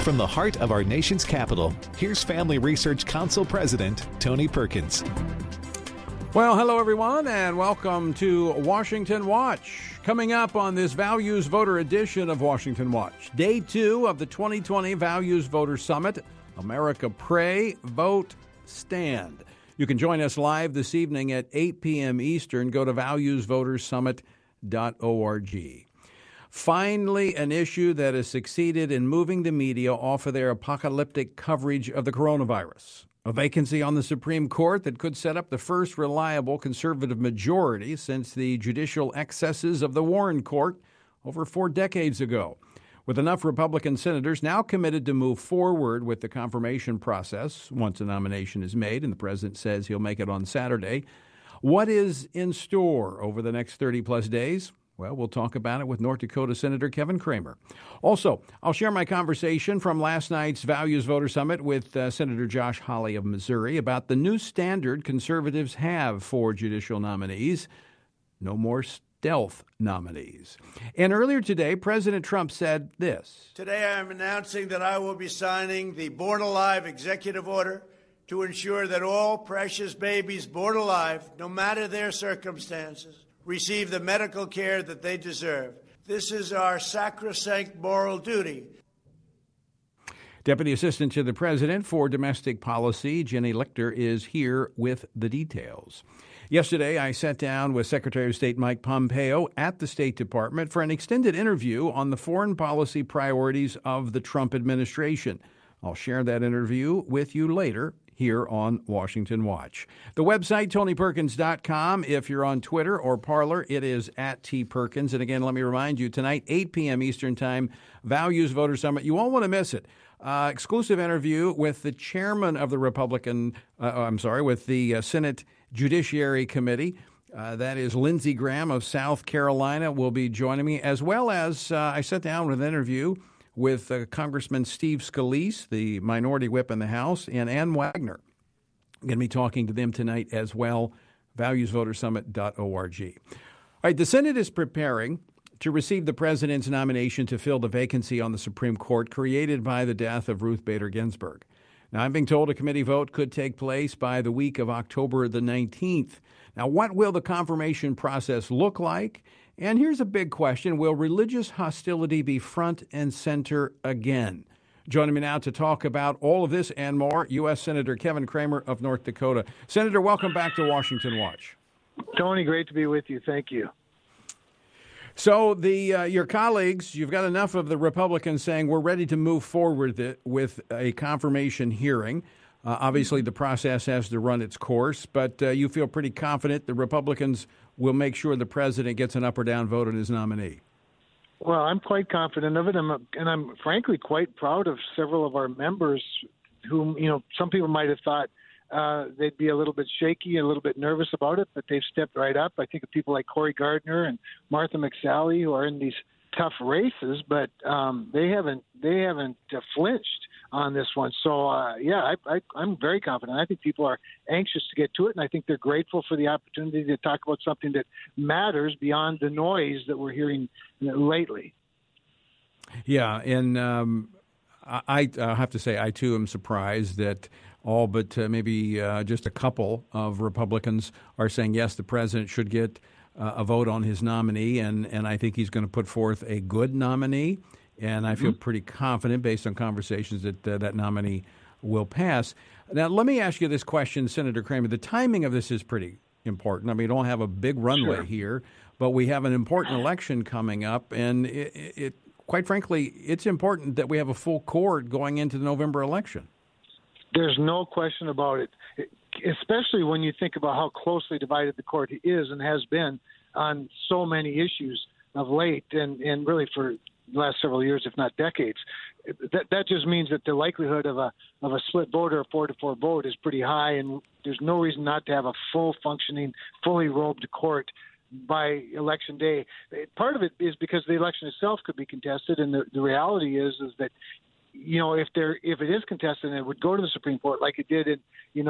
From the heart of our nation's capital, here's Family Research Council President Tony Perkins. Well, hello, everyone, and welcome to Washington Watch. Coming up on this Values Voter edition of Washington Watch, Day 2 of the 2020 Values Voter Summit, America Pray, Vote, Stand. You can join us live this evening at 8 p.m. Eastern. Go to valuesvotersummit.org. Finally, an issue that has succeeded in moving the media off of their apocalyptic coverage of the coronavirus. A vacancy on the Supreme Court that could set up the first reliable conservative majority since the judicial excesses of the Warren Court over 4 decades ago. With enough Republican senators now committed to move forward with the confirmation process once a nomination is made, and the president says he'll make it on Saturday, what is in store over the next 30-plus days? Well, we'll talk about it with North Dakota Senator Kevin Cramer. Also, I'll share my conversation from last night's Values Voter Summit with Senator Josh Hawley of Missouri about the new standard conservatives have for judicial nominees. No more stealth nominees. And earlier today, President Trump said this. Today I am announcing that I will be signing the Born Alive executive order to ensure that all precious babies born alive, no matter their circumstances, receive the medical care that they deserve. This is our sacrosanct moral duty. Deputy Assistant to the President for Domestic Policy, Jenny Lichter, is here with the details. Yesterday, I sat down with Secretary of State Mike Pompeo at the State Department for an extended interview on the foreign policy priorities of the Trump administration. I'll share that interview with you later here on Washington Watch. The website, TonyPerkins.com. If you're on Twitter or Parler, it is at @TPerkins. And again, let me remind you, tonight, 8 p.m. Eastern Time, Values Voter Summit. You won't want to miss it. Exclusive interview with the chairman of the with the Senate Judiciary Committee. That is Lindsey Graham of South Carolina will be joining me, as well as I sat down with an interview with Congressman Steve Scalise, the minority whip in the House, and Ann Wagner. I'm going to be talking to them tonight as well, valuesvotersummit.org. All right, the Senate is preparing to receive the president's nomination to fill the vacancy on the Supreme Court created by the death of Ruth Bader Ginsburg. Now, I'm being told a committee vote could take place by the week of October the 19th. Now, what will the confirmation process look like? And here's a big question. Will religious hostility be front and center again? Joining me now to talk about all of this and more, U.S. Senator Kevin Cramer of North Dakota. Senator, welcome back to Washington Watch. Tony, great to be with you. Thank you. So your colleagues, you've got enough of the Republicans saying we're ready to move forward with a confirmation hearing. Obviously, the process has to run its course, but you feel pretty confident the Republicans will make sure the president gets an up or down vote on his nominee. Well, I'm quite confident of it, and I'm frankly quite proud of several of our members whom, some people might have thought they'd be a little bit shaky, a little bit nervous about it, but they've stepped right up. I think of people like Cory Gardner and Martha McSally who are in these tough races, but they haven't flinched on this one. So, I'm very confident. I think people are anxious to get to it, and I think they're grateful for the opportunity to talk about something that matters beyond the noise that we're hearing lately. Yeah, and I have to say I, too, am surprised that all but maybe just a couple of Republicans are saying, yes, the president should get a vote on his nominee, and I think he's going to put forth a good nominee. And I feel pretty confident, based on conversations, that that nominee will pass. Now, let me ask you this question, Senator Cramer. The timing of this is pretty important. I mean, we don't have a big runway here, but we have an important election coming up. And it quite frankly, it's important that we have a full court going into the November election. There's no question about it, especially when you think about how closely divided the court is and has been on so many issues of late and really for the last several years, if not decades. That just means that the likelihood of a split vote or a 4-4 vote is pretty high, and there's no reason not to have a full functioning, fully robed court by election day. Part of it is because the election itself could be contested, and the reality is that if it is contested, and it would go to the Supreme Court like it did in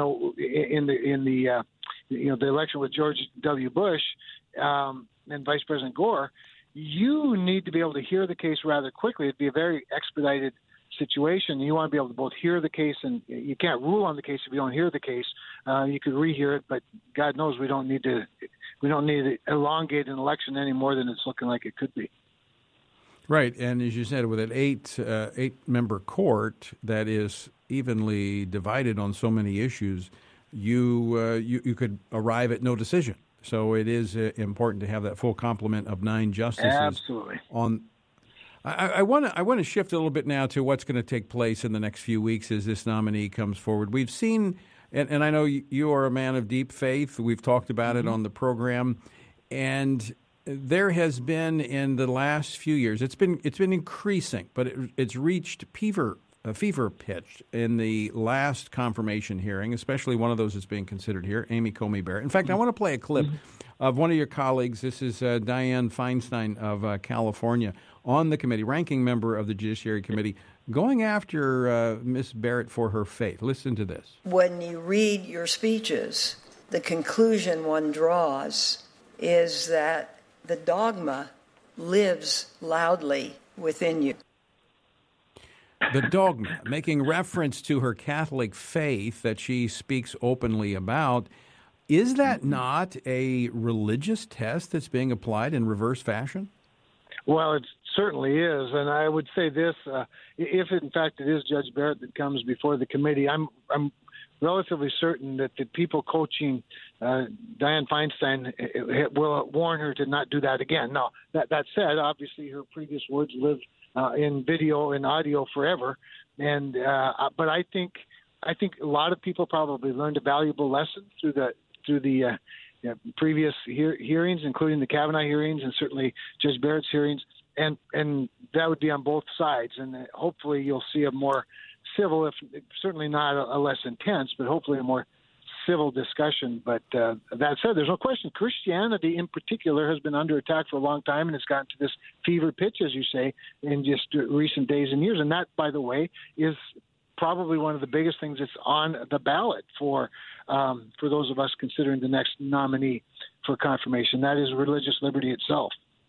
the election with George W. Bush and Vice President Gore. You need to be able to hear the case rather quickly. It'd be a very expedited situation. You want to be able to both hear the case, and you can't rule on the case if you don't hear the case. You could rehear it, but God knows we don't need to elongate an election any more than it's looking like it could be. Right, and as you said, with an eight-member court that is evenly divided on so many issues, you could arrive at no decision. So it is important to have that full complement of 9 justices. Absolutely. I want to shift a little bit now to what's going to take place in the next few weeks as this nominee comes forward. We've seen, and I know you are a man of deep faith. We've talked about it on the program, and there has been in the last few years, it's been increasing, but it's reached a fever pitch in the last confirmation hearing, especially one of those that's being considered here, Amy Coney Barrett. In fact, I want to play a clip of one of your colleagues. This is Dianne Feinstein of California, on the committee, ranking member of the Judiciary Committee, going after Ms. Barrett for her faith. Listen to this. When you read your speeches, the conclusion one draws is that the dogma lives loudly within you. The dogma, making reference to her Catholic faith that she speaks openly about. Is that not a religious test that's being applied in reverse fashion? Well, it certainly is, and I would say this: if in fact it is Judge Barrett that comes before the committee, I'm relatively certain that the people coaching Dianne Feinstein will warn her to not do that again. Now, that said, obviously her previous words live in video and audio forever, and but I think a lot of people probably learned a valuable lesson through the previous hearings, including the Kavanaugh hearings and certainly Judge Barrett's hearings, and that would be on both sides. And hopefully you'll see a more civil, if certainly not a less intense, but hopefully a more civil discussion. But that said, there's no question Christianity in particular has been under attack for a long time, and it's gotten to this fever pitch, as you say, in just recent days and years. And that, by the way, is probably one of the biggest things that's on the ballot for those of us considering the next nominee for confirmation. That is religious liberty itself.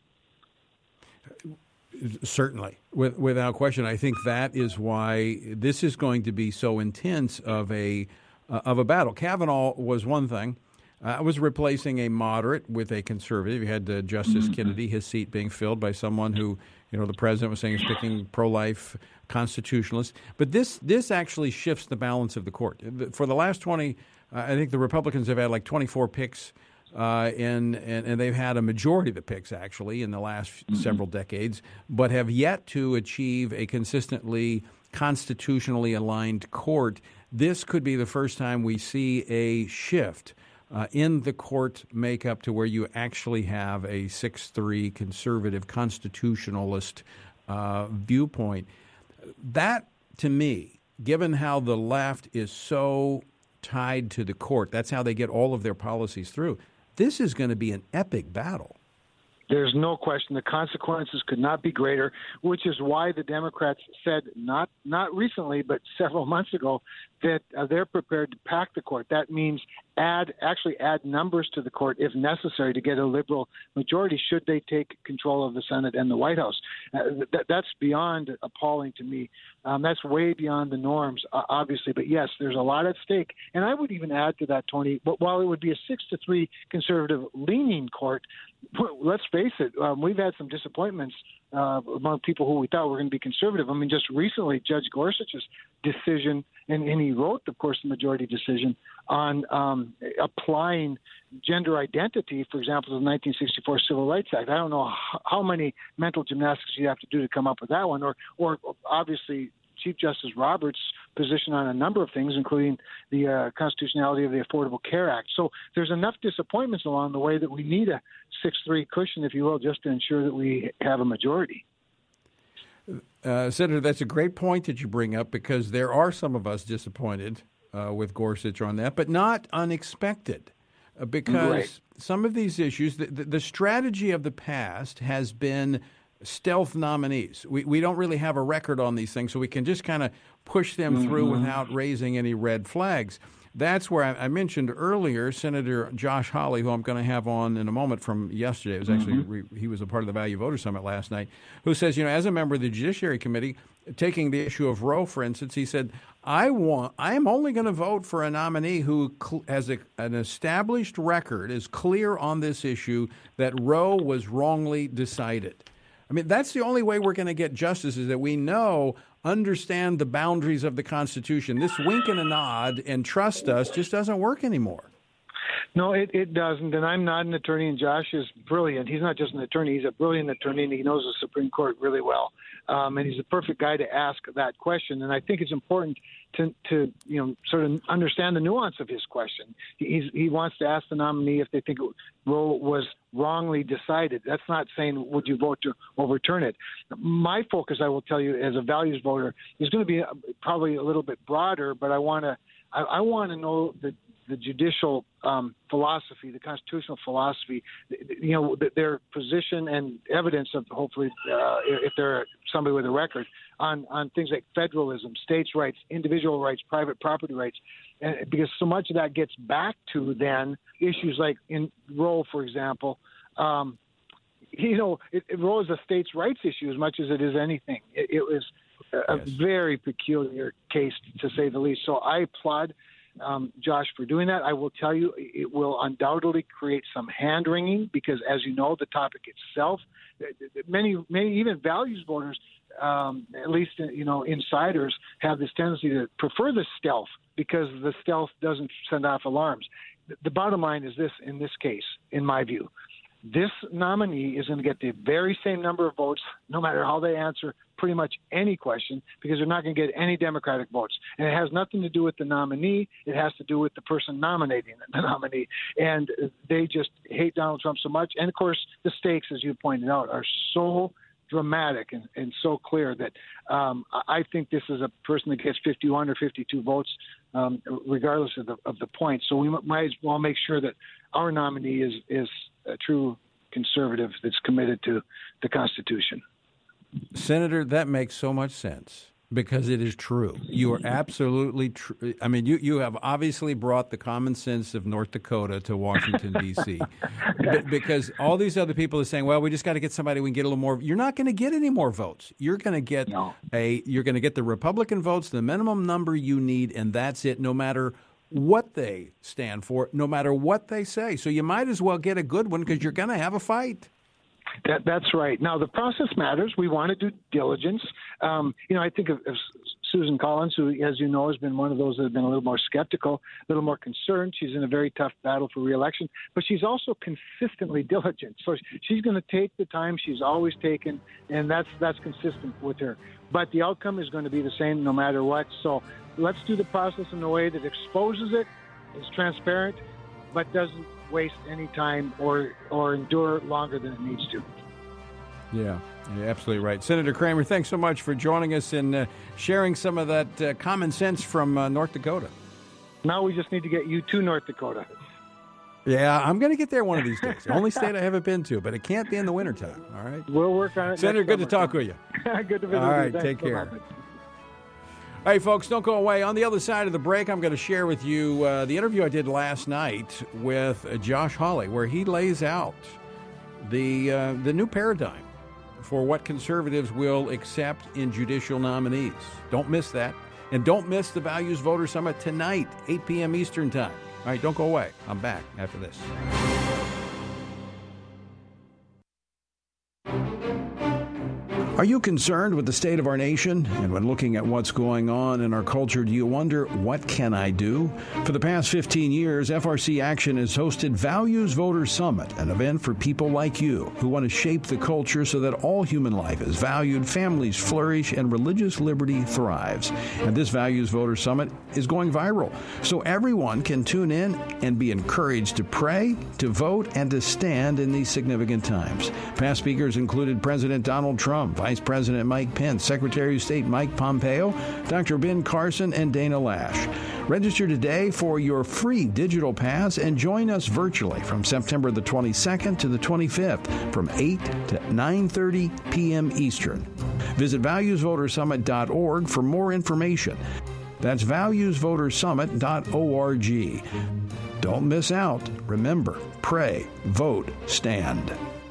Certainly, without question. I think that is why this is going to be so intense of a battle. Kavanaugh was one thing. Was replacing a moderate with a conservative. You had Justice Kennedy, his seat being filled by someone who, the president was saying is picking pro-life constitutionalists. But this actually shifts the balance of the court. For the last 20, I think the Republicans have had like 24 picks, and they've had a majority of the picks actually in the last several decades, but have yet to achieve a consistently constitutionally aligned court. This could be the first time we see a shift in the court makeup to where you actually have a 6-3 conservative constitutionalist viewpoint. That, to me, given how the left is so tied to the court, that's how they get all of their policies through, this is going to be an epic battle. There's no question the consequences could not be greater, which is why the Democrats said not recently, but several months ago, that they're prepared to pack the court. That means add numbers to the court if necessary to get a liberal majority should they take control of the Senate and the White House. That's beyond appalling to me. That's way beyond the norms, obviously. But yes, there's a lot at stake. And I would even add to that, Tony, while it would be a 6-3 conservative-leaning court, let's face it, we've had some disappointments among people who we thought were going to be conservative. I mean, just recently, Judge Gorsuch's decision, and he wrote, of course, the majority decision on applying gender identity, for example, to the 1964 Civil Rights Act. I don't know how many mental gymnastics you have to do to come up with that one, or obviously Chief Justice Roberts' position on a number of things, including the constitutionality of the Affordable Care Act. So there's enough disappointments along the way that we need a 6-3 cushion, if you will, just to ensure that we have a majority. Senator, that's a great point that you bring up, because there are some of us disappointed with Gorsuch on that, but not unexpected, because some of these issues, the strategy of the past has been stealth nominees. We don't really have a record on these things, so we can just kind of push them through without raising any red flags. That's where I mentioned earlier Senator Josh Hawley, who I'm going to have on in a moment from yesterday. It was actually he was a part of the Value Voter Summit last night, who says, as a member of the Judiciary Committee, taking the issue of Roe, for instance, he said, I am only going to vote for a nominee who has an established record, is clear on this issue that Roe was wrongly decided. I mean, that's the only way we're going to get justice, is that we understand the boundaries of the Constitution. This wink and a nod and trust us just doesn't work anymore. No, it doesn't, and I'm not an attorney, and Josh is brilliant. He's not just an attorney, he's a brilliant attorney, and he knows the Supreme Court really well. And he's the perfect guy to ask that question, and I think it's important to sort of understand the nuance of his question. He wants to ask the nominee if they think Roe was wrongly decided. That's not saying would you vote to overturn it. My focus, I will tell you, as a values voter, is going to be probably a little bit broader, but I want to know the judicial philosophy, the constitutional philosophy, their position and evidence of, hopefully, if they're somebody with a record, on things like federalism, states' rights, individual rights, private property rights, because so much of that gets back to then issues like in Roe, for example. Roe is a states' rights issue as much as it is anything. It was a very peculiar case, to say the least. So I applaud Josh for doing that. I will tell you, it will undoubtedly create some hand-wringing because, as you know, the topic itself, many even values voters, at least insiders, have this tendency to prefer the stealth because the stealth doesn't send off alarms. The bottom line is this: in this case, in my view, this nominee is going to get the very same number of votes, no matter how they answer pretty much any question, because they're not going to get any Democratic votes. And it has nothing to do with the nominee. It has to do with the person nominating the nominee. And they just hate Donald Trump so much. And, of course, the stakes, as you pointed out, are so dramatic and so clear that I think this is a person that gets 51 or 52 votes, regardless of the points. So we might as well make sure that our nominee is a true conservative that's committed to the Constitution. Senator, that makes so much sense because it is true. You are absolutely true. I mean, you have obviously brought the common sense of North Dakota to Washington, D.C. Because all these other people are saying, well, we just got to get somebody we can get a little more. You're not going to get any more votes. You're going to get you're going to get the Republican votes, the minimum number you need, and that's it, no matter what they stand for, no matter what they say. So you might as well get a good one because you're going to have a fight. That's right. Now, the process matters. We want to do diligence. I think of Susan Collins, who, as you know, has been one of those that have been a little more skeptical, a little more concerned. She's in a very tough battle for re-election, but she's also consistently diligent. So she's going to take the time she's always taken, and that's consistent with her. But the outcome is going to be the same no matter what. So let's do the process in a way that exposes it, is transparent, but doesn't waste any time or endure longer than it needs to. Yeah, you're absolutely right. Senator Kramer, thanks so much for joining us and sharing some of that common sense from North Dakota. Now we just need to get you to North Dakota. Yeah, I'm going to get there one of these days. The only state I haven't been to, but it can't be in the wintertime. All right? We'll work on it. Senator, good to talk with you. Good to visit All right, you. take care. All right, folks, don't go away. On the other side of the break, I'm going to share with you the interview I did last night with Josh Hawley, where he lays out the new paradigm for what conservatives will accept in judicial nominees. Don't miss that. And don't miss the Values Voter Summit tonight, 8 p.m. Eastern Time. All right, don't go away. I'm back after this. Are you concerned with the state of our nation? And when looking at what's going on in our culture, do you wonder, what can I do? For the past 15 years, FRC Action has hosted Values Voter Summit, an event for people like you who want to shape the culture so that all human life is valued, families flourish, and religious liberty thrives. And this Values Voter Summit is going viral, so everyone can tune in and be encouraged to pray, to vote, and to stand in these significant times. Past speakers included President Donald Trump, Vice President Mike Pence, Secretary of State Mike Pompeo, Dr. Ben Carson, and Dana Lash. Register today for your free digital pass and join us virtually from September the 22nd to the 25th from 8 to 9:30 p.m. Eastern. Visit valuesvotersummit.org for more information. That's valuesvotersummit.org. Don't miss out. Remember, pray, vote, stand.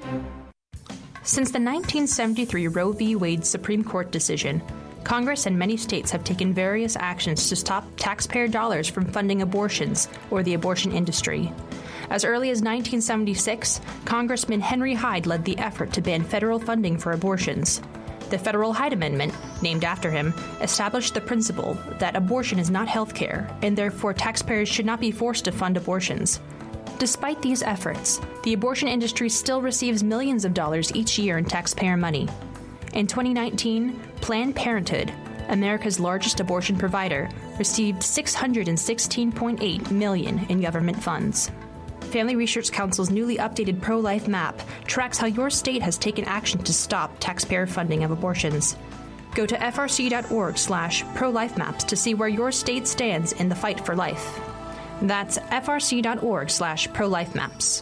Since the 1973 Roe v. Wade Supreme Court decision, Congress and many states have taken various actions to stop taxpayer dollars from funding abortions or the abortion industry. As early as 1976, Congressman Henry Hyde led the effort to ban federal funding for abortions. The Federal Hyde Amendment, named after him, established the principle that abortion is not health care, and therefore taxpayers should not be forced to fund abortions. Despite these efforts, the abortion industry still receives millions of dollars each year in taxpayer money. In 2019, Planned Parenthood, America's largest abortion provider, received $616.8 million in government funds. Family Research Council's newly updated pro-life map tracks how your state has taken action to stop taxpayer funding of abortions. Go to frc.org/pro-life-maps to see where your state stands in the fight for life. That's frc.org/pro-life-maps.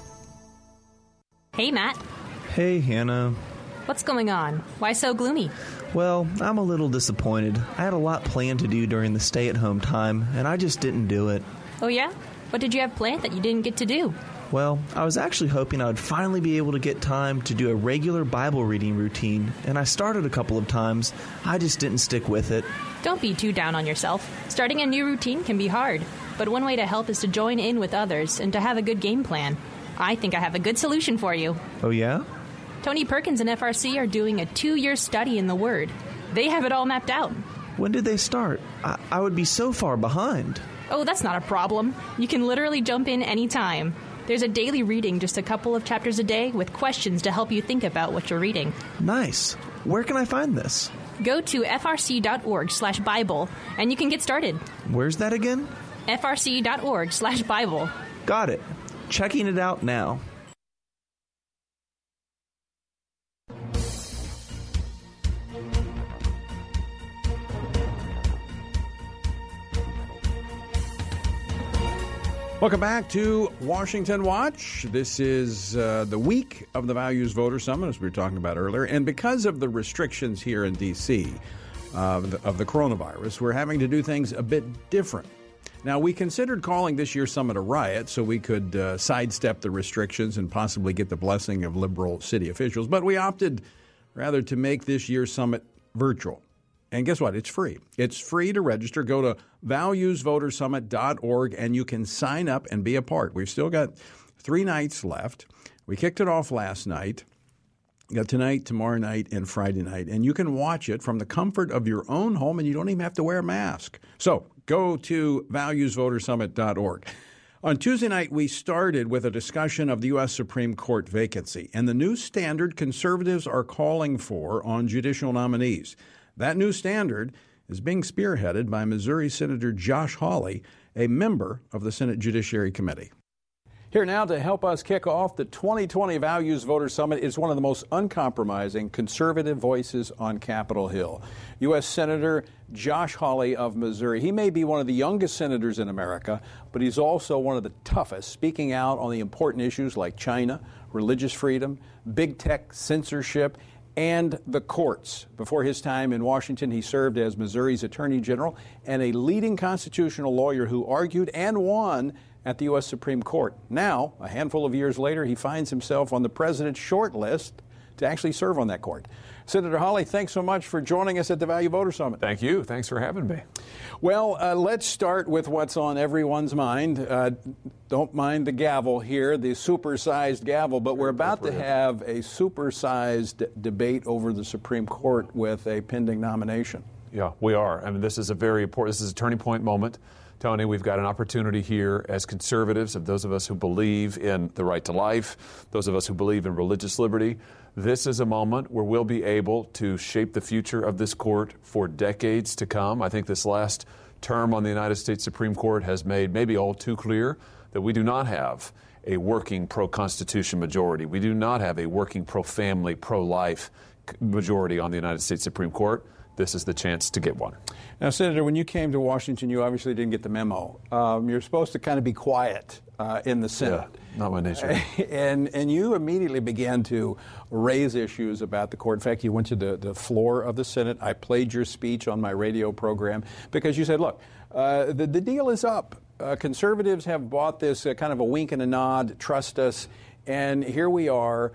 Hey, Matt. Hey, Hannah. What's going on? Why so gloomy? Well, I'm a little disappointed. I had a lot planned to do during the stay-at-home time, and I just didn't do it. Oh, yeah? What did you have planned that you didn't get to do? Well, I was actually hoping I would finally be able to get time to do a regular Bible reading routine, and I started a couple of times. I just didn't stick with it. Don't be too down on yourself. Starting a new routine can be hard, but one way to help is to join in with others and to have a good game plan. I think I have a good solution for you. Oh, yeah? Tony Perkins and FRC are doing a 2-year study in the Word. They have it all mapped out. When did they start? I would be so far behind. Oh, that's not a problem. You can literally jump in anytime. There's a daily reading, just a couple of chapters a day, with questions to help you think about what you're reading. Nice. Where can I find this? Go to frc.org/Bible, and you can get started. Where's that again? frc.org/Bible. Got it. Checking it out now. Welcome back to Washington Watch. This is the week of the Values Voter Summit, as we were talking about earlier. And because of the restrictions here in D.C. of the coronavirus, we're having to do things a bit different. Now, we considered calling this year's summit a riot so we could sidestep the restrictions and possibly get the blessing of liberal city officials. But we opted rather to make this year's summit virtual. And guess what? It's free. It's free to register. Go to valuesvotersummit.org and you can sign up and be a part. We've still got 3 nights left. We kicked it off last night. You got tonight, tomorrow night, and Friday night. And you can watch it from the comfort of your own home, and you don't even have to wear a mask. So go to valuesvotersummit.org. On Tuesday night, we started with a discussion of the U.S. Supreme Court vacancy and the new standard conservatives are calling for on judicial nominees. That new standard is being spearheaded by Missouri Senator Josh Hawley, a member of the Senate Judiciary Committee. Here now to help us kick off the 2020 Values Voter Summit is one of the most uncompromising conservative voices on Capitol Hill, U.S. Senator Josh Hawley of Missouri. He may be one of the youngest senators in America, but he's also one of the toughest, speaking out on the important issues like China, religious freedom, big tech censorship, and the courts. Before his time in Washington, he served as Missouri's Attorney General and a leading constitutional lawyer who argued and won at the U.S. Supreme Court. Now, a handful of years later, he finds himself on the president's short list to actually serve on that court. Senator Hawley, thanks so much for joining us at the Value Voter Summit. Thank you. Thanks for having me. Well, let's start with what's on everyone's mind. Don't mind the gavel here, the supersized gavel, but we're about to have a supersized debate over the Supreme Court with a pending nomination. Yeah, we are. I mean, this is a very important, this is a turning point moment. Tony, we've got an opportunity here as conservatives, of those of us who believe in the right to life, those of us who believe in religious liberty. This is a moment where we'll be able to shape the future of this court for decades to come. I think this last term on the United States Supreme Court has made maybe all too clear that we do not have a working pro-Constitution majority. We do not have a working pro-family, pro-life majority on the United States Supreme Court. this is the chance to get one. Now, Senator, when you came to Washington, you obviously didn't get the memo. You're supposed to kind of be quiet in the Senate. Yeah, not my nature. And you immediately began to raise issues about the court. In fact, you went to the floor of the Senate. I played your speech on my radio program because you said, look, the deal is up. Conservatives have bought this kind of a wink and a nod, trust us, and here we are.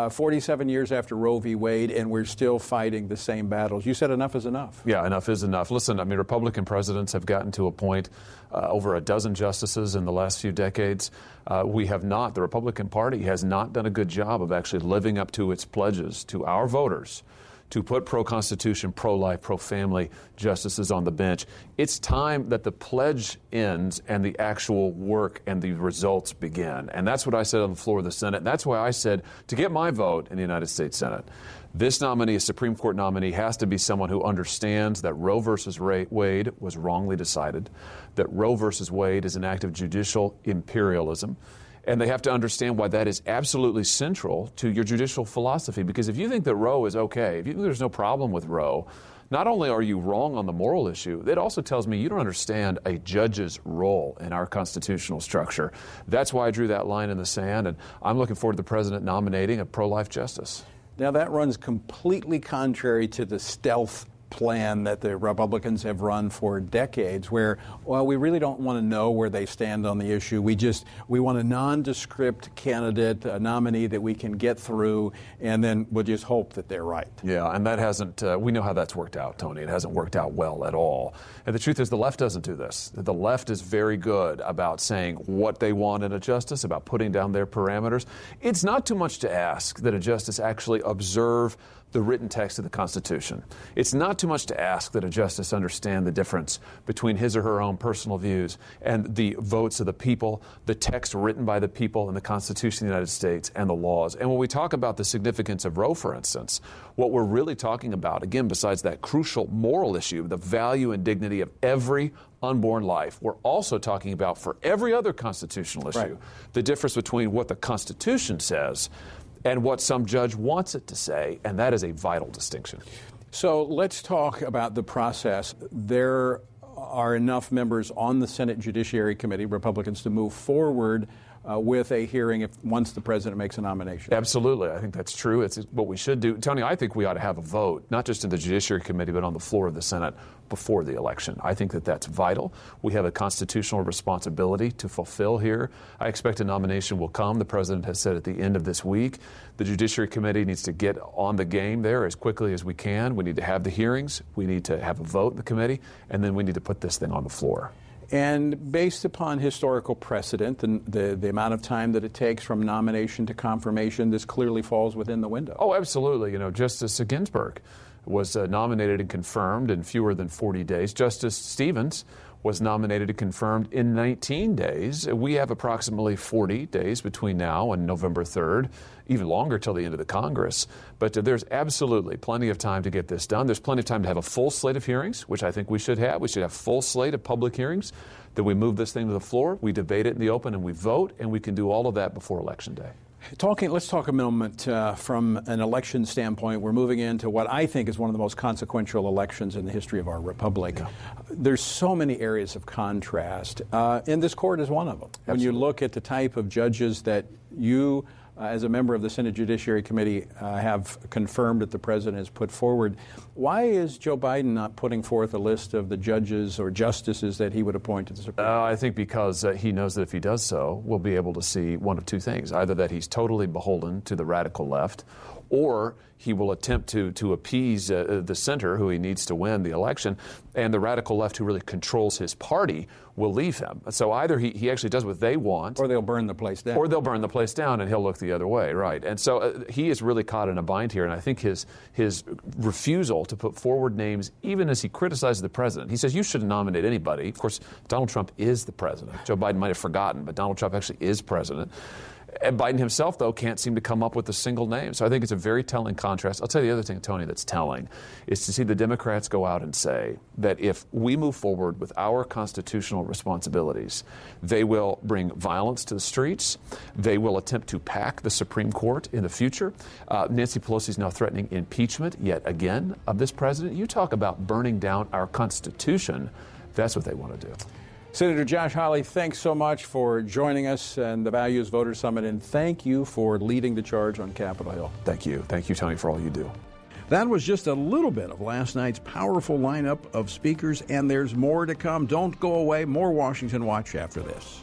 47 years after Roe v. Wade, and we're still fighting the same battles. You said enough is enough. Yeah, enough is enough. Listen, I mean, Republican presidents have gotten to a point, over a dozen justices in the last few decades. We have not, the Republican Party has not done a good job of actually living up to its pledges to our voters to put pro-Constitution, pro-life, pro-family justices on the bench. It's time that the pledge ends and the actual work and the results begin. And that's what I said on the floor of the Senate. That's why I said, to get my vote in the United States Senate, this nominee, a Supreme Court nominee, has to be someone who understands that Roe versus Wade was wrongly decided, that Roe versus Wade is an act of judicial imperialism, and they have to understand why that is absolutely central to your judicial philosophy. Because if you think that Roe is okay, if you think there's no problem with Roe, not only are you wrong on the moral issue, it also tells me you don't understand a judge's role in our constitutional structure. That's why I drew that line in the sand, and I'm looking forward to the president nominating a pro-life justice. Now, that runs completely contrary to the stealth plan that the Republicans have run for decades, where, well, we really don't want to know where they stand on the issue. We want a nondescript candidate, a nominee that we can get through, and then we'll just hope that they're right. Yeah, and that hasn't, we know how that's worked out, Tony. It hasn't worked out well at all. And the truth is the left doesn't do this. The left is very good about saying what they want in a justice, about putting down their parameters. It's not too much to ask that a justice actually observe the written text of the Constitution. It's not too much to ask that a justice understand the difference between his or her own personal views and the votes of the people, the text written by the people in the Constitution of the United States, and the laws. And when we talk about the significance of Roe, for instance, what we're really talking about, again, besides that crucial moral issue, the value and dignity of every unborn life, we're also talking about, for every other constitutional issue, the difference between what the Constitution says and what some judge wants it to say, and that is a vital distinction. So let's talk about the process. There are enough members on the Senate Judiciary Committee, Republicans, to move forward with a hearing once the president makes a nomination. Absolutely. I think that's true. It's what we should do. Tony, I think we ought to have a vote, not just in the Judiciary Committee, but on the floor of the Senate before the election. I think that that's vital. We have a constitutional responsibility to fulfill here. I expect a nomination will come. The president has said at the end of this week. The Judiciary Committee needs to get on the game there as quickly as we can. We need to have the hearings. We need to have a vote in the committee, and then we need to put this thing on the floor. And based upon historical precedent, the amount of time that it takes from nomination to confirmation, this clearly falls within the window. Oh, absolutely. You know, Justice Ginsburg was nominated and confirmed in fewer than 40 days. Justice Stevens was nominated and confirmed in 19 days. We have approximately 40 days between now and November 3rd, even longer till the end of the Congress. But there's absolutely plenty of time to get this done. There's plenty of time to have a full slate of hearings, which I think we should have. We should have a full slate of public hearings. Then we move this thing to the floor, we debate it in the open, and we vote, and we can do all of that before Election Day. Let's talk a moment from an election standpoint. We're moving into what I think is one of the most consequential elections in the history of our republic. Yeah. There's so many areas of contrast, and this court is one of them. Absolutely. When you look at the type of judges that you, as a member of the Senate Judiciary Committee, have confirmed that the president has put forward, why is Joe Biden not putting forth a list of the judges or justices that he would appoint to the Supreme Court? I think because he knows that if he does so, we'll be able to see one of two things. Either that he's totally beholden to the radical left, or he will attempt to appease the center, who he needs to win the election, and the radical left, who really controls his party, will leave him. So either he actually does what they want, or they'll burn the place down. Or they'll burn the place down, and he'll look the other way, right? And so he is really caught in a bind here, and I think his refusal to put forward names, even as he criticizes the president. He says, you shouldn't nominate anybody. Of course, Donald Trump is the president. Joe Biden might have forgotten, but Donald Trump actually is president. And Biden himself, though, can't seem to come up with a single name. So I think it's a very telling contrast. I'll tell you the other thing, Tony, that's telling is to see the Democrats go out and say that if we move forward with our constitutional responsibilities, they will bring violence to the streets. They will attempt to pack the Supreme Court in the future. Nancy Pelosi is now threatening impeachment yet again of this president. You talk about burning down our Constitution. That's what they want to do. Senator Josh Hawley, thanks so much for joining us and the Values Voter Summit, and thank you for leading the charge on Capitol Hill. Thank you. Thank you, Tony, for all you do. That was just a little bit of last night's powerful lineup of speakers, and there's more to come. Don't go away. More Washington Watch after this.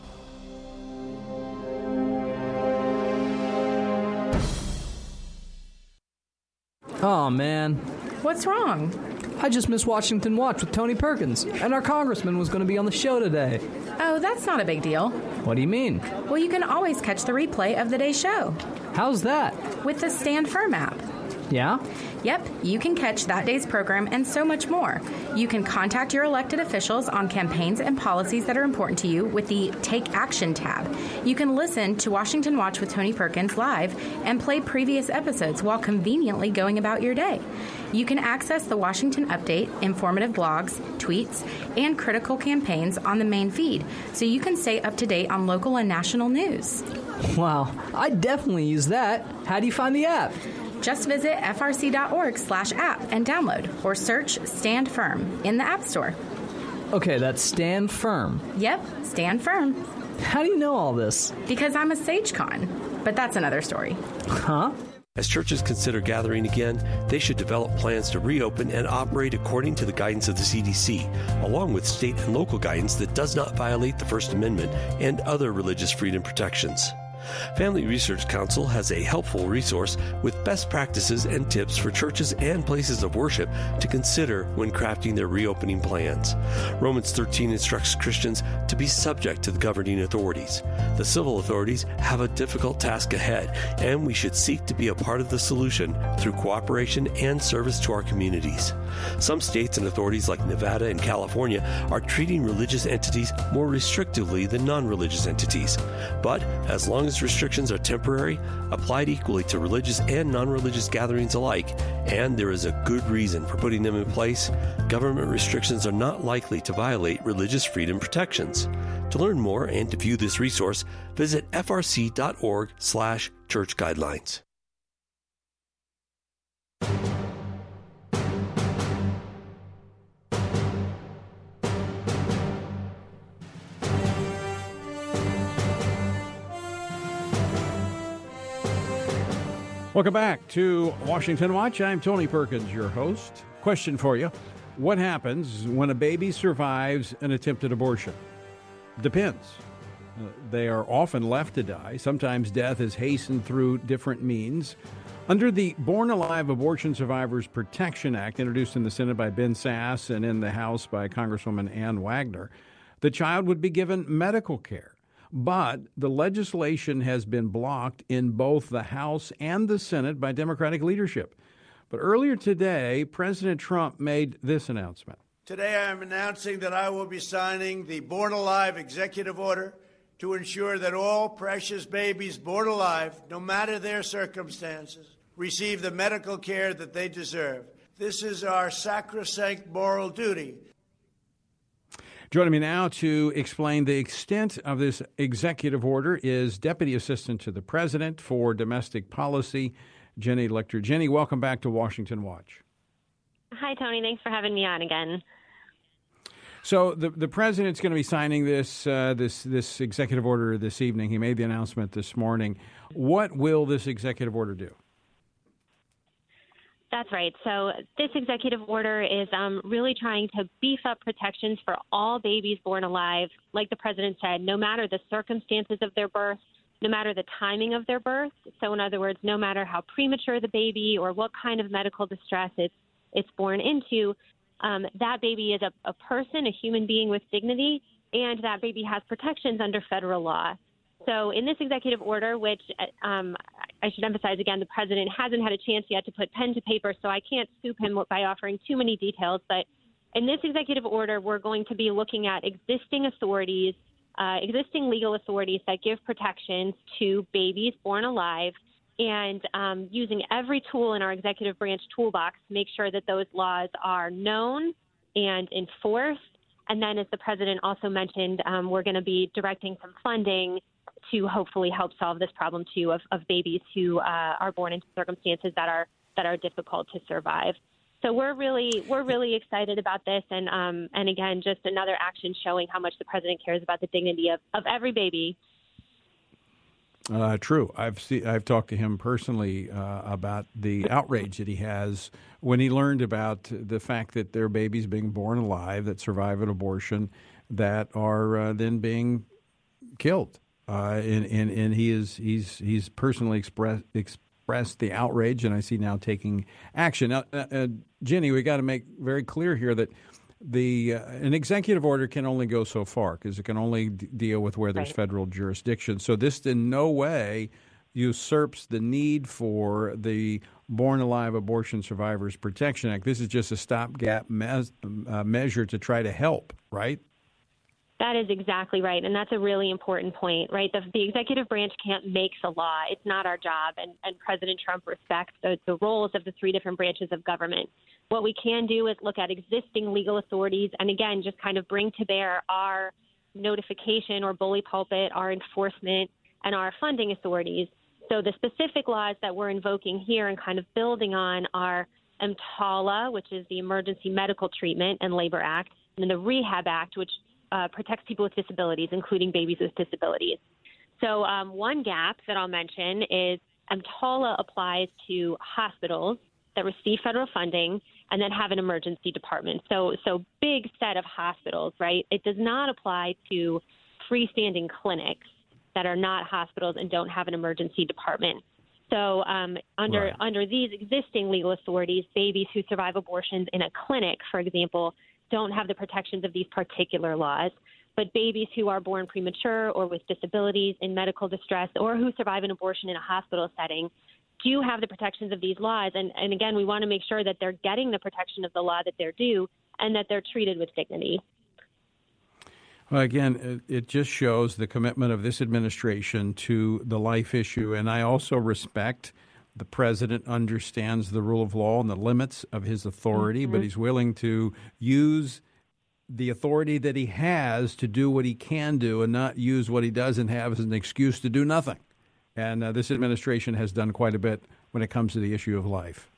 Oh, man. What's wrong? I just missed Washington Watch with Tony Perkins, and our congressman was going to be on the show today. Oh, that's not a big deal. What do you mean? Well, you can always catch the replay of the day's show. How's that? With the Stand Firm app. Yeah? Yep, you can catch that day's program and so much more. You can contact your elected officials on campaigns and policies that are important to you with the Take Action tab. You can listen to Washington Watch with Tony Perkins live and play previous episodes while conveniently going about your day. You can access the Washington Update, informative blogs, tweets, and critical campaigns on the main feed, so you can stay up to date on local and national news. Wow, I definitely use that. How do you find the app? Just visit frc.org/app and download, or search Stand Firm in the App Store. Okay, that's Stand Firm. Yep, Stand Firm. How do you know all this? Because I'm a SageCon, but that's another story. Huh? As churches consider gathering again, they should develop plans to reopen and operate according to the guidance of the CDC, along with state and local guidance that does not violate the First Amendment and other religious freedom protections. Family Research Council has a helpful resource with best practices and tips for churches and places of worship to consider when crafting their reopening plans. Romans 13 instructs Christians to be subject to the governing authorities. The civil authorities have a difficult task ahead, and we should seek to be a part of the solution through cooperation and service to our communities. Some states and authorities like Nevada and California are treating religious entities more restrictively than non-religious entities. But as long as restrictions are temporary, applied equally to religious and non-religious gatherings alike, and there is a good reason for putting them in place, government restrictions are not likely to violate religious freedom protections. To learn more and to view this resource, visit frc.org/church guidelines. Welcome back to Washington Watch. I'm Tony Perkins, your host. Question for you. What happens when a baby survives an attempted abortion? Depends. They are often left to die. Sometimes death is hastened through different means. Under the Born Alive Abortion Survivors Protection Act, introduced in the Senate by Ben Sasse and in the House by Congresswoman Ann Wagner, the child would be given medical care. But the legislation has been blocked in both the House and the Senate by Democratic leadership. But earlier today, President Trump made this announcement. Today I am announcing that I will be signing the Born Alive executive order to ensure that all precious babies born alive, no matter their circumstances, receive the medical care that they deserve. This is our sacrosanct moral duty. Joining me now to explain the extent of this executive order is Deputy Assistant to the President for Domestic Policy, Jenny Lichter. Jenny, welcome back to Washington Watch. Hi, Tony. Thanks for having me on again. So the president's going to be signing this executive order this evening. He made the announcement this morning. What will this executive order do? That's right. So this executive order is really trying to beef up protections for all babies born alive. Like the president said, no matter the circumstances of their birth, no matter the timing of their birth. So in other words, no matter how premature the baby or what kind of medical distress it's born into, that baby is a person, a human being with dignity, and that baby has protections under federal law. So in this executive order, which I should emphasize again, the president hasn't had a chance yet to put pen to paper, so I can't scoop him by offering too many details. But in this executive order, we're going to be looking at existing authorities existing legal authorities that give protections to babies born alive, and using every tool in our executive branch toolbox to make sure that those laws are known and enforced. And then, as the president also mentioned, we're going to be directing some funding to hopefully help solve this problem too of babies who are born into circumstances that are difficult to survive. So we're really excited about this, and again, just another action showing how much the president cares about the dignity of every baby. True. I've talked to him personally about the outrage that he has when he learned about the fact that there are babies being born alive that survive an abortion that are then being killed. And he's personally expressed the outrage, and I see now taking action. Now, Ginny, we got to make very clear here that an executive order can only go so far because it can only deal with where there's federal jurisdiction. So this in no way usurps the need for the Born Alive Abortion Survivors Protection Act. This is just a stopgap measure to try to help, right? That is exactly right, and that's a really important point, right? The executive branch can't make the law. It's not our job, and President Trump respects the roles of the three different branches of government. What we can do is look at existing legal authorities and, again, just kind of bring to bear our notification or bully pulpit, our enforcement, and our funding authorities. So the specific laws that we're invoking here and kind of building on are EMTALA, which is the Emergency Medical Treatment and Labor Act, and then the Rehab Act, which protects people with disabilities, including babies with disabilities. So one gap that I'll mention is EMTALA applies to hospitals that receive federal funding and then have an emergency department. So big set of hospitals, right? It does not apply to freestanding clinics that are not hospitals and don't have an emergency department. So under these existing legal authorities, babies who survive abortions in a clinic, for example, don't have the protections of these particular laws. But babies who are born premature or with disabilities, in medical distress, or who survive an abortion in a hospital setting do have the protections of these laws. And again, we want to make sure that they're getting the protection of the law that they're due and that they're treated with dignity. Well, again, it just shows the commitment of this administration to the life issue. And I also respect the president understands the rule of law and the limits of his authority, but he's willing to use the authority that he has to do what he can do and not use what he doesn't have as an excuse to do nothing. And this administration has done quite a bit when it comes to the issue of life.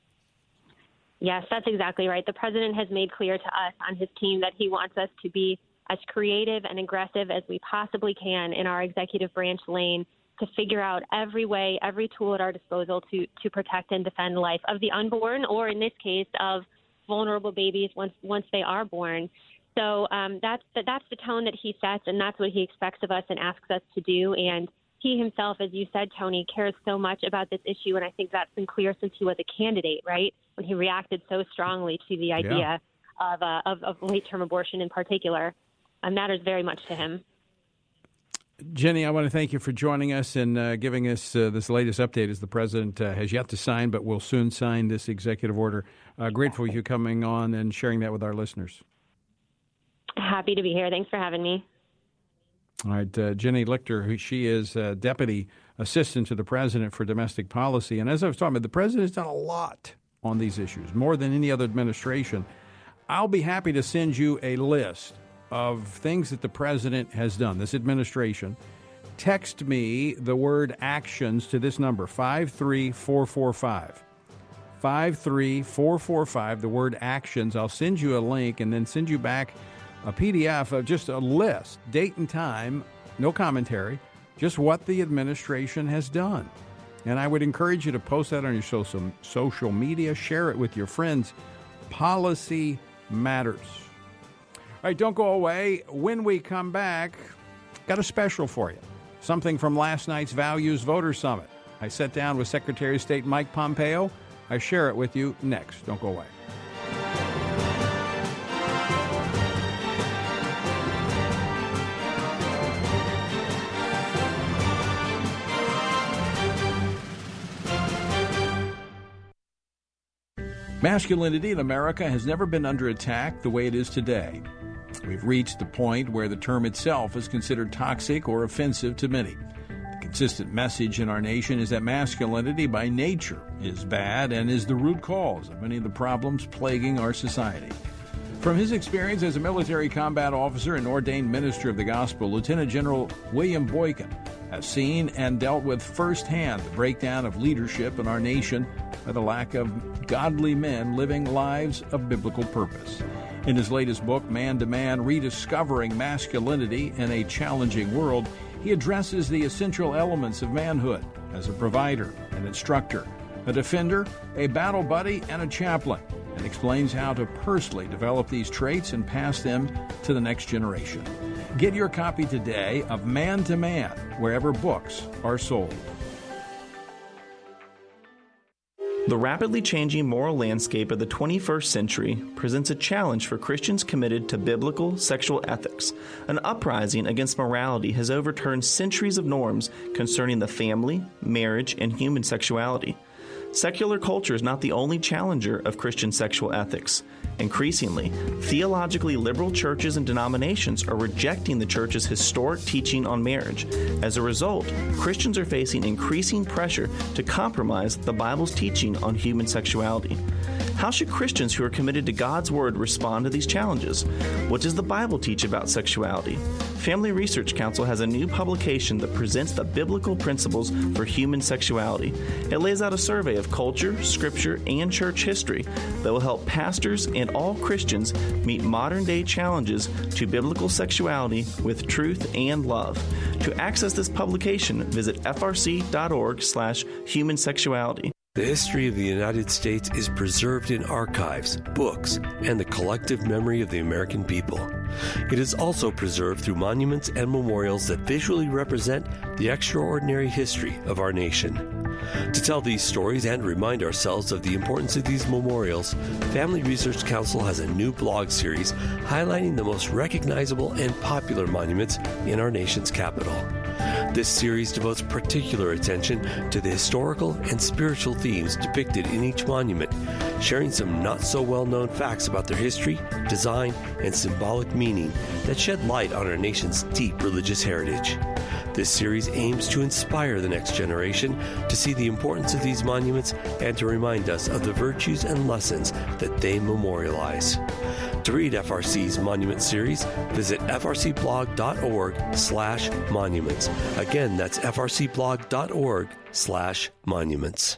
Yes, that's exactly right. The president has made clear to us on his team that he wants us to be as creative and aggressive as we possibly can in our executive branch lane to figure out every way, every tool at our disposal to protect and defend life of the unborn, or in this case, of vulnerable babies once they are born. So that's the tone that he sets, and that's what he expects of us and asks us to do. And he himself, as you said, Tony, cares so much about this issue, and I think that's been clear since he was a candidate, right, when he reacted so strongly to the idea of late-term abortion in particular. Matters very much to him. Jenny, I want to thank you for joining us and giving us this latest update as the president has yet to sign, but will soon sign this executive order. Grateful for you coming on and sharing that with our listeners. Happy to be here. Thanks for having me. All right, Jenny Lichter, she is Deputy Assistant to the President for Domestic Policy. And as I was talking about, the president has done a lot on these issues, more than any other administration. I'll be happy to send you a list of things that the president has done, this administration. Text me the word actions to this number, 53445. 53445, the word actions. I'll send you a link and then send you back a PDF of just a list, date and time, no commentary, just what the administration has done. And I would encourage you to post that on your social media, share it with your friends. Policy matters. All right, don't go away. When we come back, got a special for you. Something from last night's Values Voter Summit. I sat down with Secretary of State Mike Pompeo. I share it with you next. Don't go away. Masculinity in America has never been under attack the way it is today. We've reached the point where the term itself is considered toxic or offensive to many. The consistent message in our nation is that masculinity by nature is bad and is the root cause of many of the problems plaguing our society. From his experience as a military combat officer and ordained minister of the gospel, Lieutenant General William Boykin has seen and dealt with firsthand the breakdown of leadership in our nation by the lack of godly men living lives of biblical purpose. In his latest book, Man to Man, Rediscovering Masculinity in a Challenging World, he addresses the essential elements of manhood as a provider, an instructor, a defender, a battle buddy, and a chaplain, and explains how to personally develop these traits and pass them to the next generation. Get your copy today of Man to Man, wherever books are sold. The rapidly changing moral landscape of the 21st century presents a challenge for Christians committed to biblical sexual ethics. An uprising against morality has overturned centuries of norms concerning the family, marriage, and human sexuality. Secular culture is not the only challenger of Christian sexual ethics. Increasingly, theologically liberal churches and denominations are rejecting the church's historic teaching on marriage. As a result, Christians are facing increasing pressure to compromise the Bible's teaching on human sexuality. How should Christians who are committed to God's Word respond to these challenges? What does the Bible teach about sexuality? Family Research Council has a new publication that presents the biblical principles for human sexuality. It lays out a survey of culture, scripture, and church history that will help pastors and all Christians meet modern-day challenges to biblical sexuality with truth and love. To access this publication, visit frc.org/humansexuality. The history of the United States is preserved in archives, books, and the collective memory of the American people. It is also preserved through monuments and memorials that visually represent the extraordinary history of our nation. To tell these stories and remind ourselves of the importance of these memorials, Family Research Council has a new blog series highlighting the most recognizable and popular monuments in our nation's capital. This series devotes particular attention to the historical and spiritual themes depicted in each monument, sharing some not-so-well-known facts about their history, design, and symbolic meaning that shed light on our nation's deep religious heritage. This series aims to inspire the next generation to see the importance of these monuments and to remind us of the virtues and lessons that they memorialize. To read FRC's Monument Series, visit frcblog.org/monuments. Again, that's frcblog.org/monuments.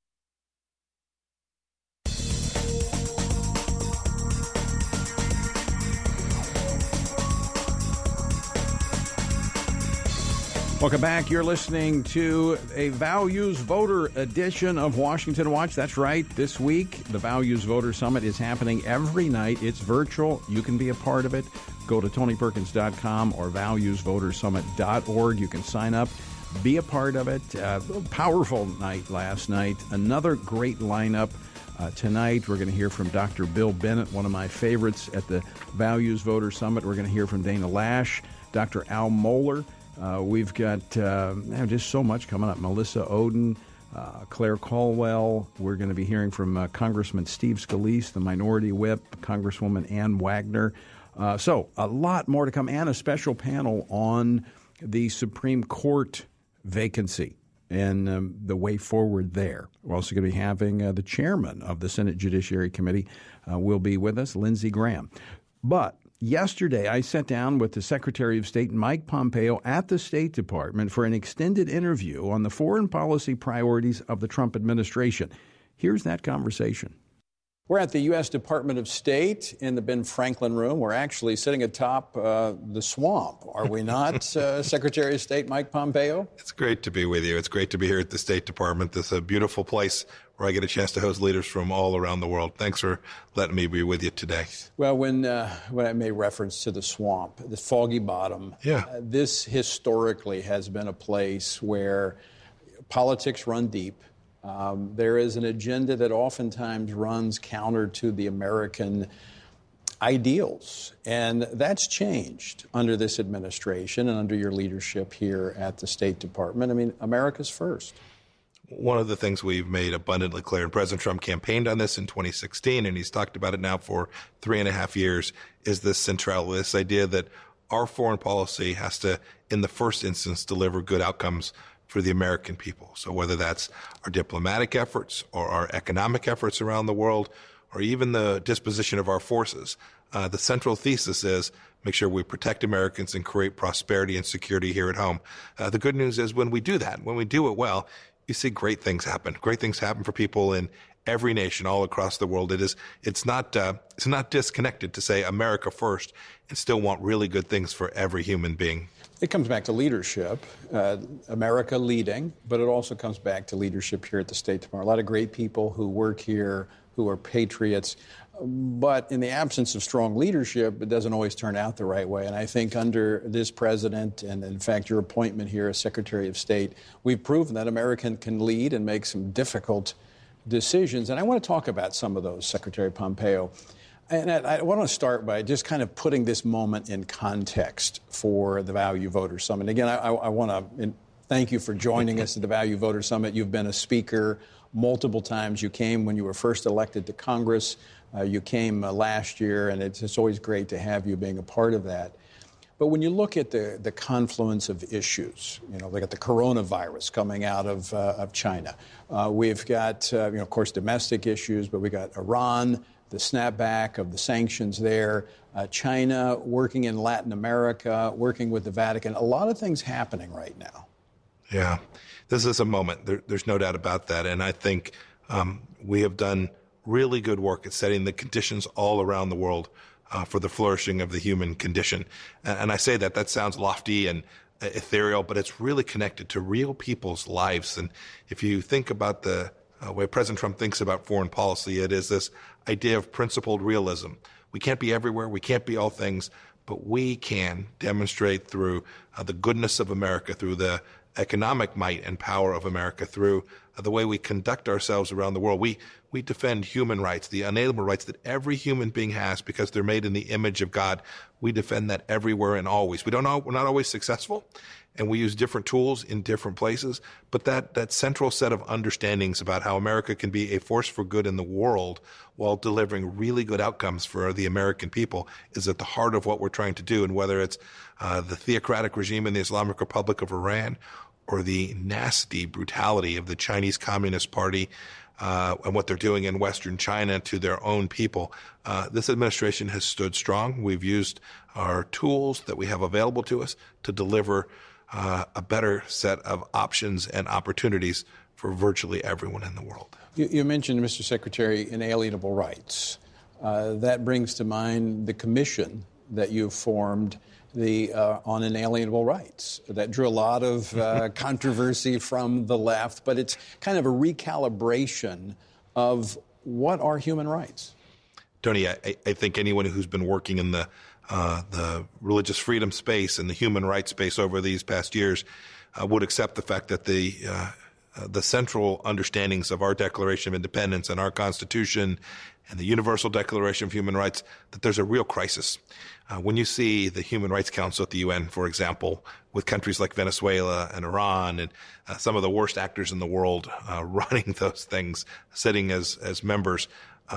Welcome back. You're listening to a Values Voter edition of Washington Watch. That's right. This week, the Values Voter Summit is happening every night. It's virtual. You can be a part of it. Go to TonyPerkins.com or ValuesVoterSummit.org. You can sign up, be a part of it. Powerful night last night. Another great lineup. Tonight, we're going to hear from Dr. Bill Bennett, one of my favorites at the Values Voter Summit. We're going to hear from Dana Lash, Dr. Al Mohler. We've got just so much coming up. Melissa Oden, Claire Caldwell. We're going to be hearing from Congressman Steve Scalise, the Minority Whip, Congresswoman Ann Wagner. So a lot more to come, and a special panel on the Supreme Court vacancy and the way forward there. We're also going to be having the chairman of the Senate Judiciary Committee will be with us, Lindsey Graham. But yesterday, I sat down with the Secretary of State, Mike Pompeo, at the State Department for an extended interview on the foreign policy priorities of the Trump administration. Here's that conversation. We're at the U.S. Department of State in the Ben Franklin room. We're actually sitting atop the swamp, are we not, Secretary of State Mike Pompeo? It's great to be with you. It's great to be here at the State Department. This is a beautiful place where I get a chance to host leaders from all around the world. Thanks for letting me be with you today. Well, when I made reference to the swamp, the Foggy Bottom, this historically has been a place where politics run deep. There is an agenda that oftentimes runs counter to the American ideals, and that's changed under this administration and under your leadership here at the State Department. I mean, America's first. one of the things we've made abundantly clear, and President Trump campaigned on this in 2016, and he's talked about it now for 3.5 years, is this idea that our foreign policy has to, in the first instance, deliver good outcomes for the American people. So whether that's our diplomatic efforts or our economic efforts around the world, or even the disposition of our forces, the central thesis is make sure we protect Americans and create prosperity and security here at home. The good news is when we do that, when we do it well, you see great things happen. Great things happen for people in every nation all across the world. It's not disconnected to say America first and still want really good things for every human being. It comes back to leadership, America leading, but it also comes back to leadership here at the State Department. A lot of great people who work here, who are patriots. But in the absence of strong leadership, it doesn't always turn out the right way. And I think under this president, and in fact your appointment here as Secretary of State, we've proven that America can lead and make some difficult decisions. And I want to talk about some of those, Secretary Pompeo. And I want to start by just kind of putting this moment in context for the Value Voter Summit. Again, I want to thank you for joining us at the Value Voter Summit. You've been a speaker multiple times. You came when you were first elected to Congress. You came last year, and it's always great to have you being a part of that. But when you look at the confluence of issues, look at the coronavirus coming out of China. We've got, of course, domestic issues, but we got Iran, the snapback of the sanctions there, China working in Latin America, working with the Vatican. A lot of things happening right now. Yeah, this is a moment. There's no doubt about that. And I think we have done really good work at setting the conditions all around the world for the flourishing of the human condition. And I say that sounds lofty and ethereal, but it's really connected to real people's lives. And if you think about the way President Trump thinks about foreign policy, it is this idea of principled realism. We can't be everywhere. We can't be all things, but we can demonstrate through the goodness of America, through the economic might and power of America, through the way we conduct ourselves around the world. We defend human rights, the unalienable rights that every human being has because they're made in the image of God. We defend that everywhere and always. We're not always successful, and we use different tools in different places, but that central set of understandings about how America can be a force for good in the world while delivering really good outcomes for the American people is at the heart of what we're trying to do. And whether it's the theocratic regime in the Islamic Republic of Iran or the nasty brutality of the Chinese Communist Party and what they're doing in Western China to their own people, this administration has stood strong. We've used our tools that we have available to us to deliver a better set of options and opportunities for virtually everyone in the world. You mentioned, Mr. Secretary, inalienable rights. That brings to mind the commission that you formed on inalienable rights. That drew a lot of controversy from the left, but it's kind of a recalibration of what are human rights. Tony, I think anyone who's been working in the religious freedom space and the human rights space over these past years would accept the fact that the central understandings of our Declaration of Independence and our Constitution and the Universal Declaration of Human Rights, that there's a real crisis. When you see the Human Rights Council at the UN, for example, with countries like Venezuela and Iran and some of the worst actors in the world running those things, sitting as members,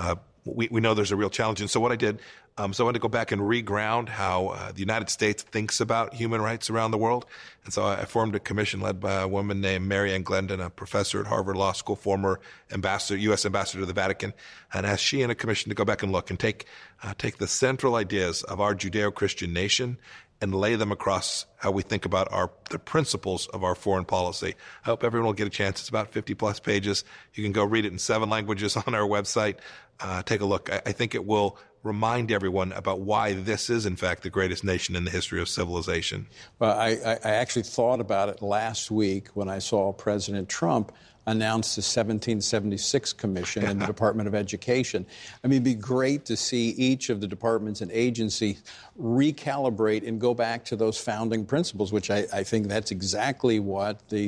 we know there's a real challenge. And so what I did, so I wanted to go back and reground how the United States thinks about human rights around the world. And so I formed a commission led by a woman named Mary Ann Glendon, a professor at Harvard Law School, former U.S. ambassador to the Vatican, and asked she and a commission to go back and look and take the central ideas of our Judeo-Christian nation and lay them across how we think about the principles of our foreign policy. I hope everyone will get a chance. It's about 50-plus pages. You can go read it in 7 languages on our website. Take a look. I think it will remind everyone about why this is, in fact, the greatest nation in the history of civilization. Well, I actually thought about it last week when I saw President Trump announce the 1776 Commission in the Department of Education. I mean, it'd be great to see each of the departments and agencies recalibrate and go back to those founding principles, which I think that's exactly what the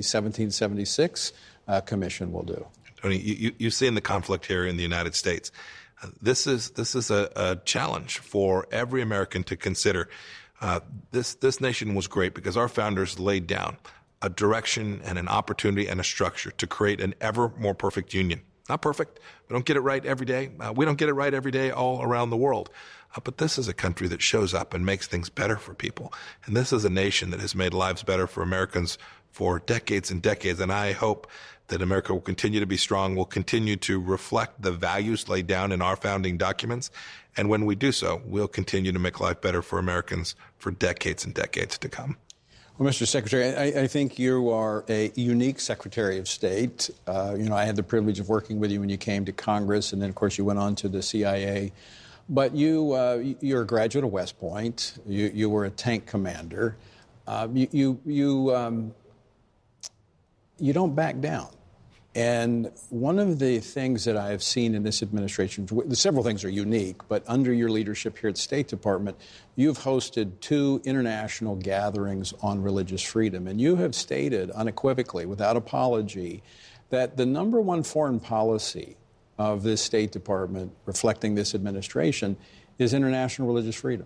1776 Commission will do. Tony, you've seen the conflict here in the United States. This is a challenge for every American to consider. This nation was great because our founders laid down a direction and an opportunity and a structure to create an ever more perfect union. Not perfect. We don't get it right every day. We don't get it right every day all around the world. But this is a country that shows up and makes things better for people. And this is a nation that has made lives better for Americans for decades and decades. And I hope that America will continue to be strong, will continue to reflect the values laid down in our founding documents. And when we do so, we'll continue to make life better for Americans for decades and decades to come. Well, Mr. Secretary, I think you are a unique Secretary of State. I had the privilege of working with you when you came to Congress, and then, of course, you went on to the CIA. But you're a graduate of West Point. You were a tank commander. You don't back down. And one of the things that I have seen in this administration, several things are unique, but under your leadership here at the State Department, you've hosted 2 international gatherings on religious freedom. And you have stated unequivocally, without apology, that the number one foreign policy of this State Department, reflecting this administration, is international religious freedom.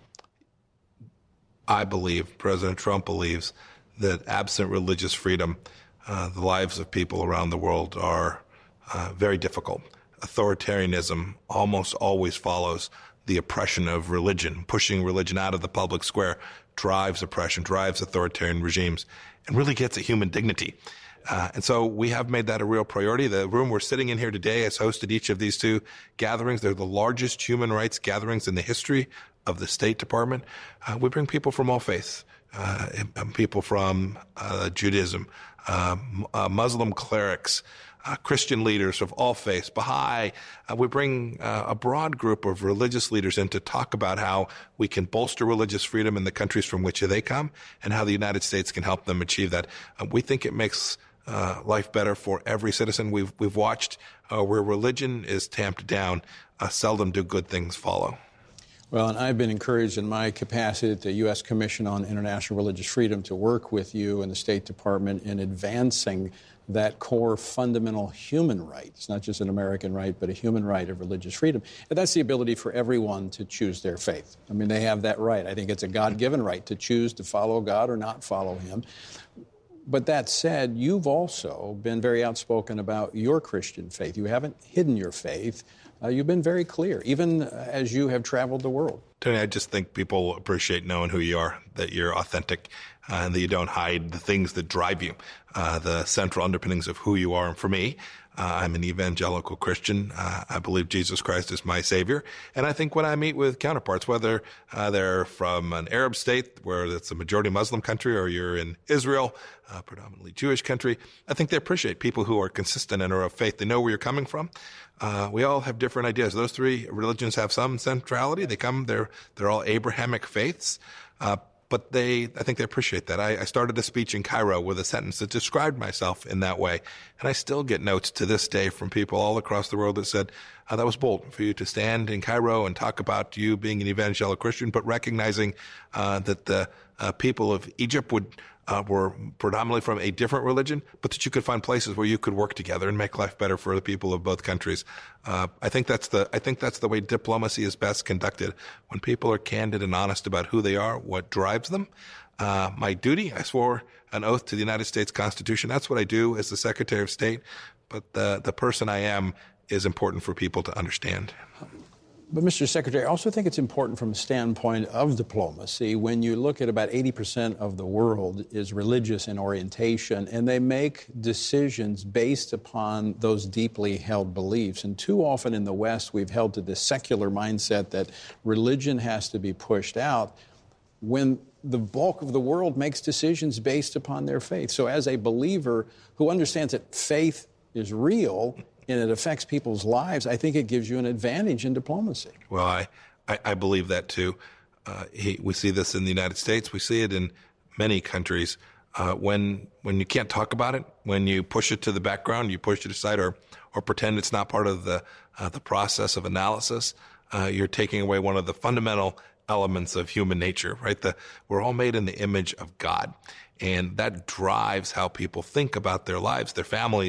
I believe, President Trump believes, that absent religious freedom, the lives of people around the world are very difficult. Authoritarianism almost always follows the oppression of religion. Pushing religion out of the public square drives oppression, drives authoritarian regimes, and really gets at human dignity. And so we have made that a real priority. The room we're sitting in here today has hosted each of these 2 gatherings. They're the largest human rights gatherings in the history of the State Department. We bring people from all faiths, people from Judaism, Muslim clerics, Christian leaders of all faiths, Baha'i. We bring a broad group of religious leaders in to talk about how we can bolster religious freedom in the countries from which they come and how the United States can help them achieve that. We think it makes life better for every citizen. We've watched where religion is tamped down, seldom do good things follow. Well, and I've been encouraged in my capacity at the U.S. Commission on International Religious Freedom to work with you and the State Department in advancing that core fundamental human right. It's not just an American right, but a human right of religious freedom. And that's the ability for everyone to choose their faith. I mean, they have that right. I think it's a God-given right to choose to follow God or not follow him. But that said, you've also been very outspoken about your Christian faith. You haven't hidden your faith. You've been very clear, even as you have traveled the world. Tony, I just think people appreciate knowing who you are, that you're authentic, and that you don't hide the things that drive you, the central underpinnings of who you are. And for me, I'm an evangelical Christian. I believe Jesus Christ is my Savior. And I think when I meet with counterparts, whether they're from an Arab state where it's a majority Muslim country or you're in Israel, a predominantly Jewish country, I think they appreciate people who are consistent and are of faith. They know where you're coming from. We all have different ideas. Those 3 religions have some centrality. They're all Abrahamic faiths. But I think they appreciate that. I started a speech in Cairo with a sentence that described myself in that way. And I still get notes to this day from people all across the world that said, that was bold for you to stand in Cairo and talk about you being an evangelical Christian, but recognizing that the people of Egypt were predominantly from a different religion, but that you could find places where you could work together and make life better for the people of both countries. I think that's the way diplomacy is best conducted, when people are candid and honest about who they are, what drives them. My duty, I swore an oath to the United States Constitution. That's what I do as the Secretary of State. But the person I am is important for people to understand. But, Mr. Secretary, I also think it's important from a standpoint of diplomacy. When you look at about 80% of the world is religious in orientation, and they make decisions based upon those deeply held beliefs. And too often in the West, we've held to this secular mindset that religion has to be pushed out when the bulk of the world makes decisions based upon their faith. So as a believer who understands that faith is real and it affects people's lives, I think it gives you an advantage in diplomacy. Well, I believe that too. We see this in the United States. We see it in many countries. When you can't talk about it, when you push it to the background, you push it aside or pretend it's not part of the process of analysis, you're taking away one of the fundamental elements of human nature, right? We're all made in the image of God. And that drives how people think about their lives, their families,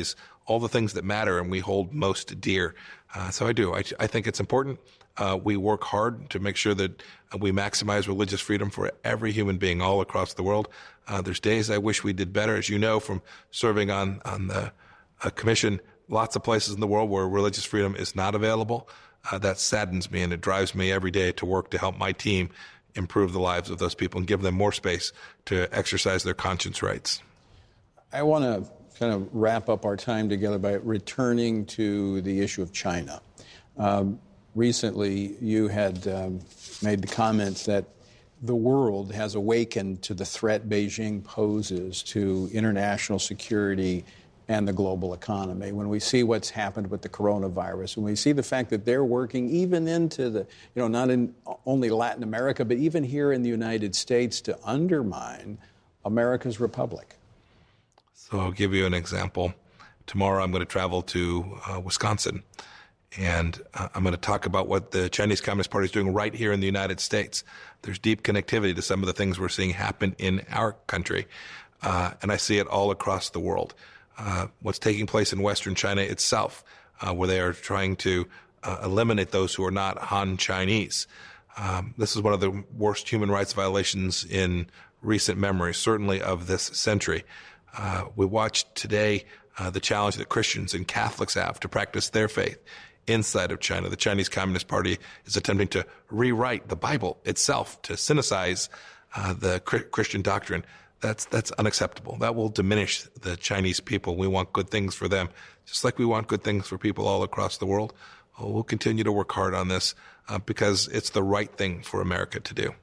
all the things that matter and we hold most dear. So I do. I think it's important. We work hard to make sure that we maximize religious freedom for every human being all across the world. There's days I wish we did better. As you know from serving on the commission, lots of places in the world where religious freedom is not available. That saddens me, and it drives me every day to work to help my team improve the lives of those people and give them more space to exercise their conscience rights. I want to kind of wrap up our time together by returning to the issue of China. Recently, you had made the comments that the world has awakened to the threat Beijing poses to international security and the global economy. When we see what's happened with the coronavirus, when we see the fact that they're working even into the, not in only Latin America, but even here in the United States to undermine America's republic. So I'll give you an example. Tomorrow I'm going to travel to Wisconsin, and I'm going to talk about what the Chinese Communist Party is doing right here in the United States. There's deep connectivity to some of the things we're seeing happen in our country, and I see it all across the world. What's taking place in Western China itself, where they are trying to eliminate those who are not Han Chinese. This is one of the worst human rights violations in recent memory, certainly of this century. We watched today the challenge that Christians and Catholics have to practice their faith inside of China. The Chinese Communist Party is attempting to rewrite the Bible itself to synthesize the Christian doctrine. That's unacceptable. That will diminish the Chinese people. We want good things for them, just like we want good things for people all across the world. We'll continue to work hard on this because it's the right thing for America to do.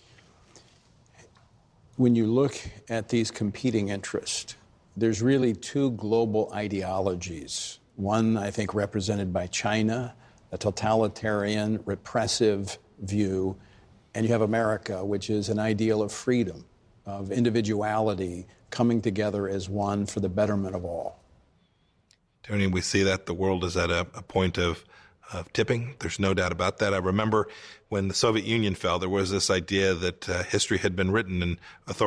When you look at these competing interests, there's really two global ideologies. One, I think, represented by China, a totalitarian, repressive view, and you have America, which is an ideal of freedom, of individuality, coming together as one for the betterment of all. Tony, we see that the world is at a point of tipping. There's no doubt about that. I remember when the Soviet Union fell, there was this idea that history had been written and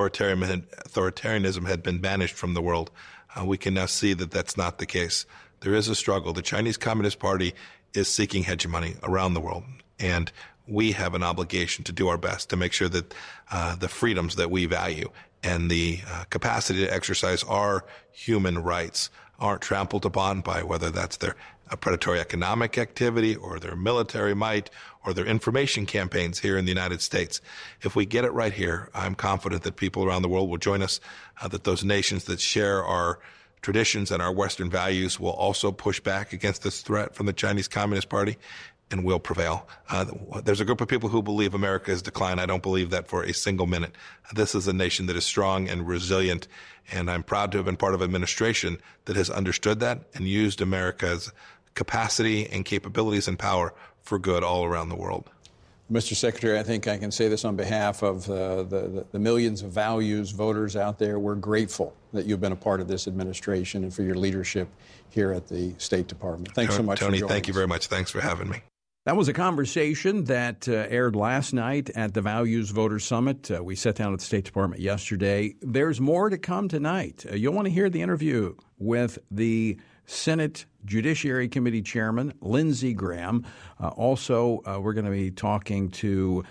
authoritarianism had been banished from the world. We can now see that that's not the case. There is a struggle. The Chinese Communist Party is seeking hegemony around the world, and we have an obligation to do our best to make sure that the freedoms that we value and the capacity to exercise our human rights aren't trampled upon by whether that's their predatory economic activity or their military might or their information campaigns here in the United States. If we get it right here, I'm confident that people around the world will join us, that those nations that share our traditions and our Western values will also push back against this threat from the Chinese Communist Party and will prevail. There's a group of people who believe America has declined. I don't believe that for a single minute. This is a nation that is strong and resilient, and I'm proud to have been part of an administration that has understood that and used America's capacity and capabilities and power for good all around the world. Mr. Secretary, I think I can say this on behalf of the millions of values voters out there. We're grateful that you've been a part of this administration and for your leadership here at the State Department. Thanks so much, Tony, for joining thank you very much. Thanks for having me. That was a conversation that aired last night at the Values Voter Summit. We sat down at the State Department yesterday. There's more to come tonight. You'll want to hear the interview with the Senate Judiciary Committee Chairman, Lindsey Graham. Also, we're going to be talking to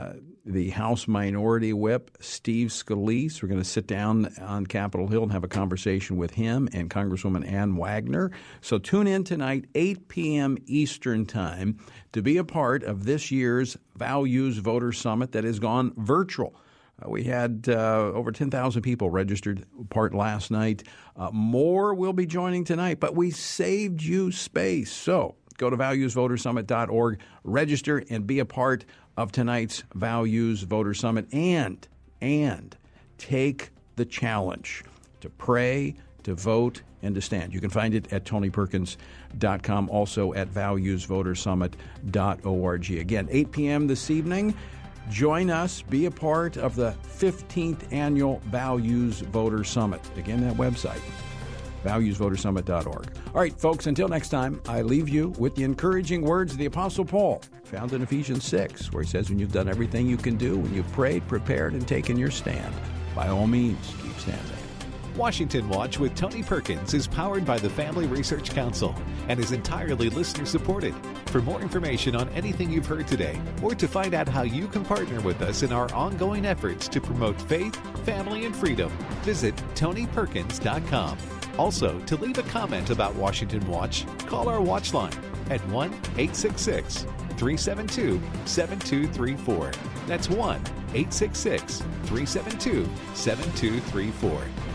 the House Minority Whip, Steve Scalise. We're going to sit down on Capitol Hill and have a conversation with him and Congresswoman Ann Wagner. So tune in tonight, 8 p.m. Eastern Time, to be a part of this year's Values Voter Summit that has gone virtual. We had over 10,000 people registered part last night. More will be joining tonight, but we saved you space. So go to valuesvotersummit.org, register, and be a part of tonight's Values Voter Summit. And take the challenge to pray, to vote, and to stand. You can find it at TonyPerkins.com, also at valuesvotersummit.org. Again, 8 p.m. this evening. Join us. Be a part of the 15th Annual Values Voter Summit. Again, that website, valuesvotersummit.org. All right, folks, until next time, I leave you with the encouraging words of the Apostle Paul, found in Ephesians 6, where he says, when you've done everything you can do, when you've prayed, prepared, and taken your stand, by all means, keep standing. Washington Watch with Tony Perkins is powered by the Family Research Council and is entirely listener-supported. For more information on anything you've heard today, or to find out how you can partner with us in our ongoing efforts to promote faith, family, and freedom, visit TonyPerkins.com. Also, to leave a comment about Washington Watch, call our watch line at 1-866-372-7234. That's 1-866-372-7234.